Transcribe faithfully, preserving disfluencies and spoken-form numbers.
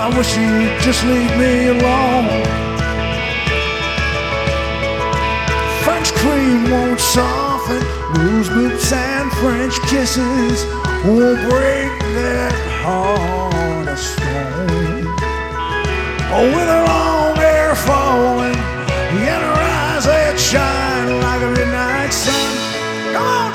wish you'd just leave me alone. French cream won't soften, loose boots and French kisses won't break that heart of stone. Oh, with her long hair falling and her eyes that shine like a midnight sun. Come on!